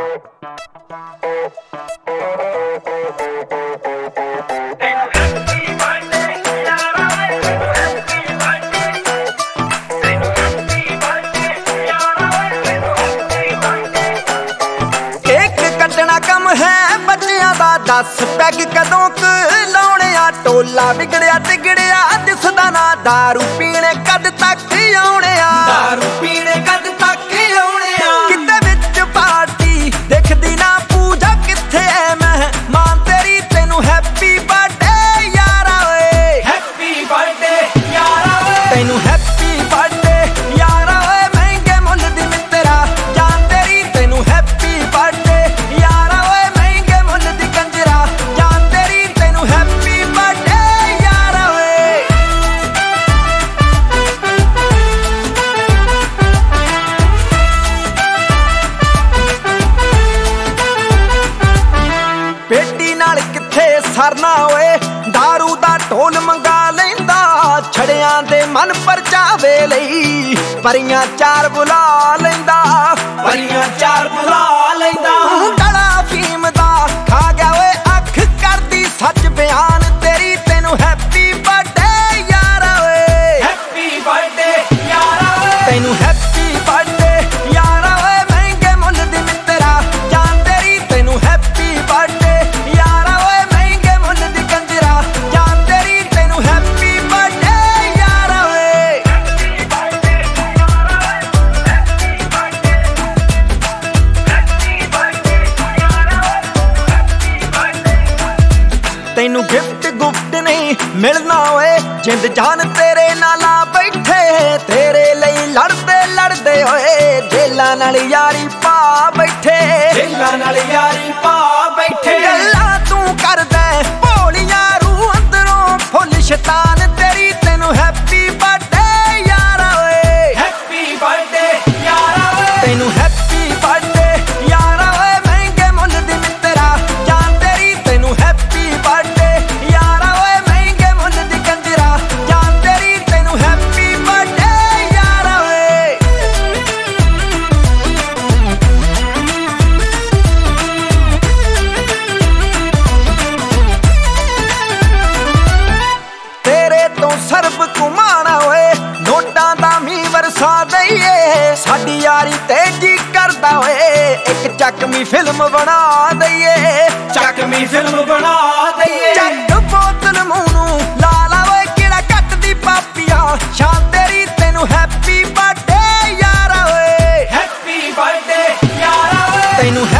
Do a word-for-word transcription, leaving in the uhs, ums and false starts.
दस पैग कदों लाउणिया टोला बिगड़िया तिगड़िया दिसदा ना दारू पीने कद तक आउणिया दारू पीने कद तक आउणिया किते विच पार्टी देखदी ना पूजा किथे ऐ मेहमान तेरी तेनू हैप्पी बर्थडे यारा ओए हैप्पी बर्थडे यारा ओए तेनू हैप्पी बर्थडे यारा ओए महंगे मुल दी मित्रा जान तेरी तेनू हैप्पी बर्थडे यारा ओए महंगे मुल दी कंजरा जान तेरी तेनू हैप्पी बर्थडे यारा ओए पेटी नाल किथे सरना ओए दारू दा ढोल मंगा लैंदा छड़ियां दे मन परचावे लई परियां चार बुला लैंदा परियां चार बुला लैंदा डला फीम दा खा गया ओए अख करदी सच बयान तेरी तेनू हैप्पी बर्थडे यारा ओए हैप्पी बर्थडे यारा ओए तेनू हैप्पी बर्थडे यारा ओए महंगे मुल दी मित्रा जान तेरी तेनू हैप्पी बर्थडे यारा ओए महंगे मुल दी कंजरा जान तेरी तेनू हैप्पी बर्थडे यारा ओए तेनू गिफ्ट गुफ्ट नहीं मिलना ओए जिंद जान तेरे नाला बैठे तेरे लई लड़दे लड़दे ओए जेलां नाल यारी पा बैठे जेलां नाल यारी पा बैठे गल्लां तू करदा भोलियां रूह अंदरों फुल शैतान तेरी तेनू हैप्पी बर्थडे यारा ओए हैप्पी बर्थडे यारा ओए तेनू हैप्पी बर्थडे यारा ओए महंगे मुल दी मित्रा जान तेरी तेनू हैप्पी बर्थडे यारा ओए महंगे मुल दी कंजरा जान तेरी तेनू हैप्पी बर्थडे यारा ओए तेरे तो सरब घुमाना ओए नोटां दा मी वरसा दईए साडी यारी तेजी करदा ओए एक चकमी फिल्म बना दईए चकमी फिल्म बना दईए चक बोतल मूंह नूं ला ला ओए किहड़ा कटदी पापिया शान तेरी तेनू हैप्पी बर्थडे यारा ओए हैप्पी बर्थडे यारा ओए तेनू